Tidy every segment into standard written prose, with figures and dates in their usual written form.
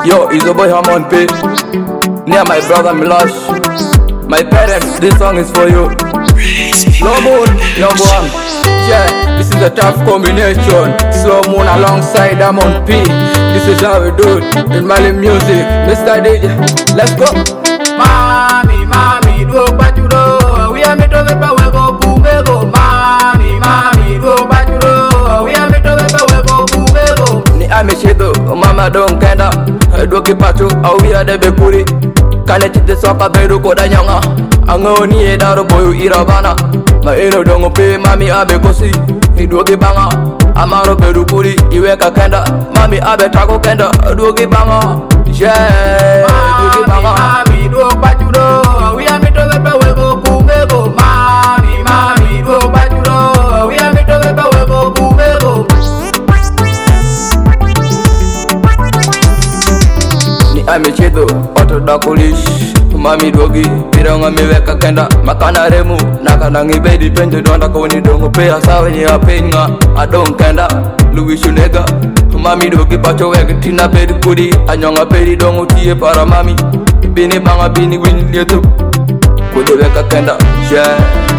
Yo, it's your boy Hamon P. Near my brother Milosh. My parents, this song is for you. Slow Moon, number one. Yeah, this is a tough combination. Slow Moon alongside Hamon P. This is how we do it in Mali music. Mr. DJ, let's go. Mami, mami, do what you do. We are me to the power go boom go. Mami, mami, do what you do. We are me to the power go boom go. Ni ameshido, mama don't kenda. Doki pachu, awia de bekuri. Kane chite soka beru koda nyanga. Angoni edaro boyu irabana. Ma eno dongo pe mami abe kosi. Doki banga, amaro beru kuri. Iweka kenda, mami abe tako kenda. Doki banga, yeah. Doki banga. Mami, do what you do. We are me to the power go boom go. Mami, mami, do what you do. We are me to the power go boom go. Amichedo, auto dakulish. Mami dogi, piranga miweka kenda. Makana remu, nakanangi bedi penjo donda koni dongo pea sawe ni apenga. Adon kenda, Louis Shunega. Mami dogi pacho wege tina bedi kudi. Anyonga bedi dongo tiye para mami. Bini banga bini wini lietu. Kudi weka kenda, yeah.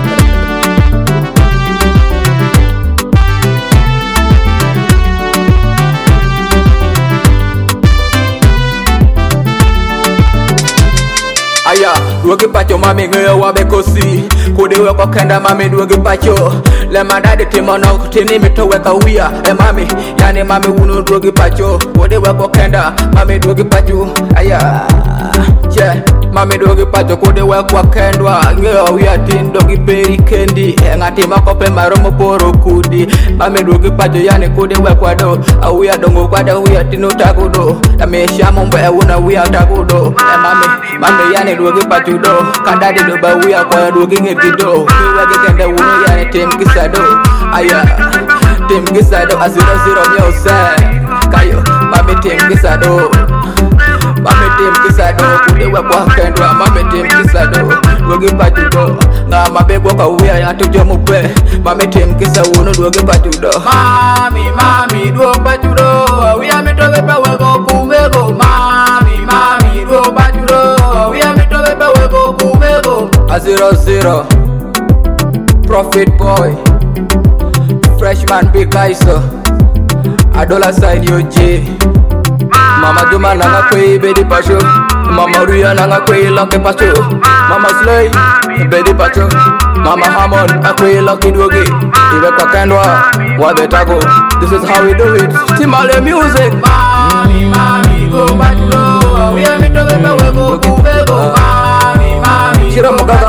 Aya, duogi pacho mami ngeo wabe kosi. Kudi weko kenda mami duogi pacho. Le madadi timono kutini mito weka uya. Mami, yani mami unu duogi pacho. Kudi weko kenda mami duogi pacho. Aya, yeah. Mami dogi pacho kudi weko kendwa. Ngeo uya tin dogi peri kendi. Ngati makope maromo poro kudi. Mami dogi pacho yani kudi weko do. Uya dongo kwada uya tinu takudo. Yamesha mumbo una uya takudo. Mami yani dogi pacho do. Kandadi do ba uya kwa dogi ngekido. Kiwagi kende uno yani tim kisado. Aya, tim kisado a 0-0 myose. Kayo, mami tim kisado. Mami tim kisado. Kude wekwa kendwa mami tim kisado. Dogi pacho do. Nga mabegwa kwa uya ya tujo mupe. Mami tim kisa uno dogi pacho do. Mami, mami, do what you do. We are me to the power go boom go. Mami, mami, do what you do. We are me to the power go boom go. A 0-0. Profit boy. Freshman big iso. Adola sign yo J. Mama Juma nanga kwe bedi pacho. Mama Ria nanga kwe lucky pacho. Mama Slay bedi pacho. Mama Hamon akwe lucky dogi. Iwe kwa kendwa wabe tago. This is how we do it. Timale music. Mami, mami, go what you do. We are me to the power go boom go. Mami, mami. Shira moga